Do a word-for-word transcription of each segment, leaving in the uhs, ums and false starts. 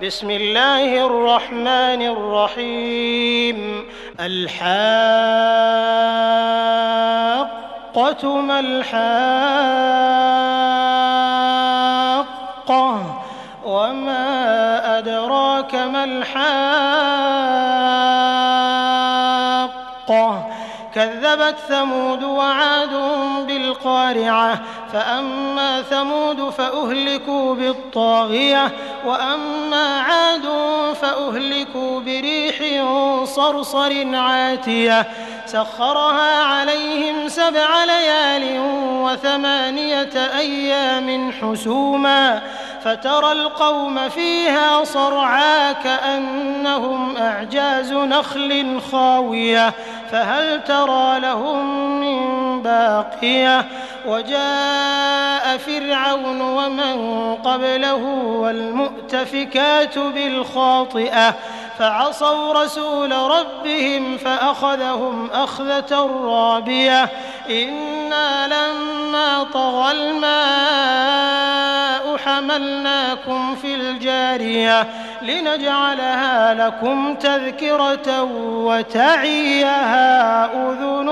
بسم الله الرحمن الرحيم الحاقة ما الحاقة وما أدراك ما الحاقة كذبت ثمود وعاد بالقارعة فأما ثمود فأهلكوا بالطاغية وأما عاد فأهلكوا بريح صرصر عاتية سخرها عليهم سبع ليال وثمانية أيام حسوما فترى القوم فيها صرعى كأنهم أعجاز نخل خاوية فهل ترى لهم من باقية وجاء فرعون ومن قبله والمؤتفكات بالخاطئة فعصوا رسول ربهم فأخذهم أخذة رابية إنا لما طغى الماء حملناكم في الجارية لنجعلها لكم تذكرة وتعيها أذن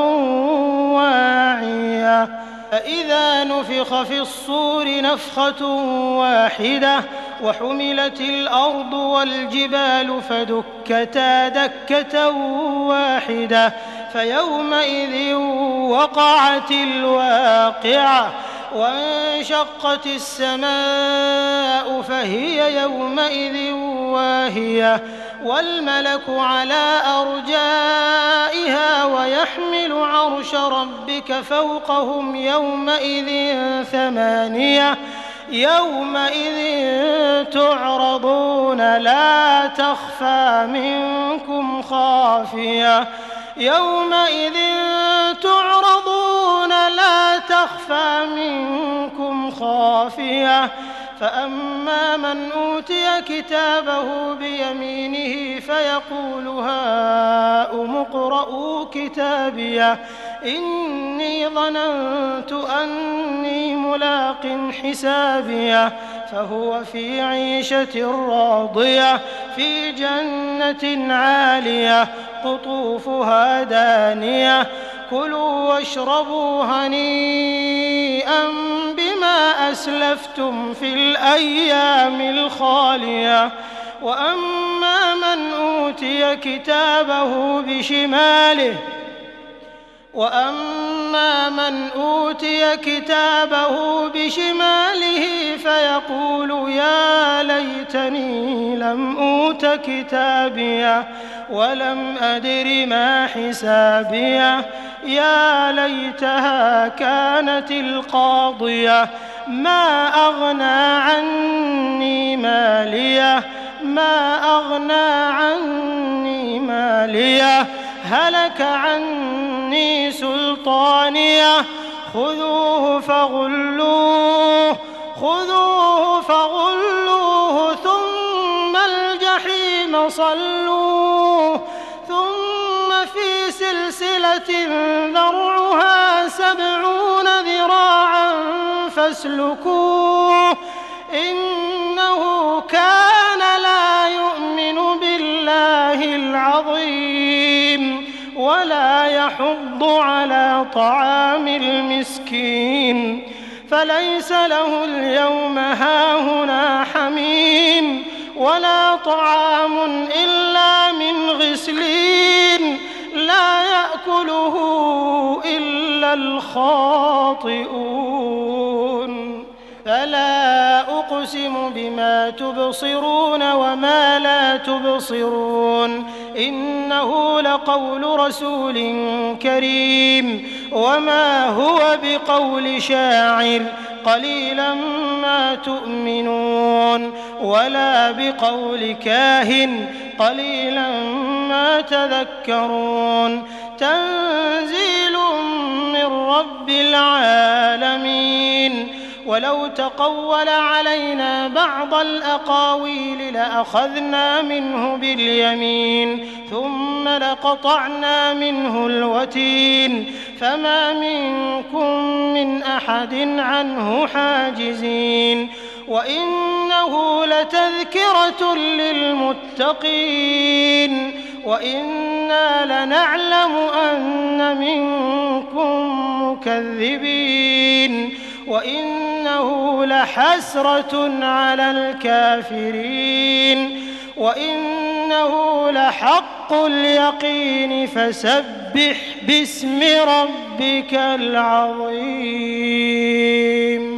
واعية فإذا نفخ في الصور نفخة واحدة وحملت الأرض والجبال فدكتا دكة واحدة فيومئذ وقعت الواقعة وانشقت السماء فهي يومئذ واهية والملك على أرجائها ويحمل عرش ربك فوقهم يومئذ ثمانية يومئذ تعرضون لا تخفى منكم خافية يومئذ تعرضون لا تخفى منكم خافية فأما من أوتي كتابه بيمينه فيقول هاؤم اقرءوا كتابيه إني ظننت أني ملاق حسابيه فهو في عيشة راضية في جنة عالية قطوفها دانية كلوا واشربوا هنيئا بما أسلفتم في الأيام الخالية وأما من أوتي كتابه بشماله وأما من أوتي كتابه بشماله فيقول يا ليتني لم أوت كتابيه ولم أدر ما حسابيه يا ليتها كانت القاضية ما أغنى عني ماليه ما أغنى عني ماليه هلك عني سلطانيه خذوه فغلوه خذوه فغلوه ثم الجحيم صلوه ثم في سلسلة ذرعها سبعون ذراعا فاسلكوه إنه كان لا يؤمن بالله العظيم ولا يحض على طعام المسكين فليس له اليوم هاهنا حميم ولا طعام إلا من غسلين لا يأكله إلا الخاطئون فلا أقسم بما تبصرون وما لا تبصرون إنه لقول رسول كريم وما هو بقول شاعر قليلا ما تؤمنون ولا بقول كاهن قليلا ما تذكرون تنزيل من رب العالمين ولو تقول علينا بعض الأقاويل لأخذنا منه باليمين ثم لقطعنا منه الوتين فما منكم من أحد عنه حاجزين وإنه لتذكرة للمتقين وإنا لنعلم أن منكم مكذبين وإنه لحسرة على الكافرين وإنه لحق اليقين فسبح باسم ربك العظيم.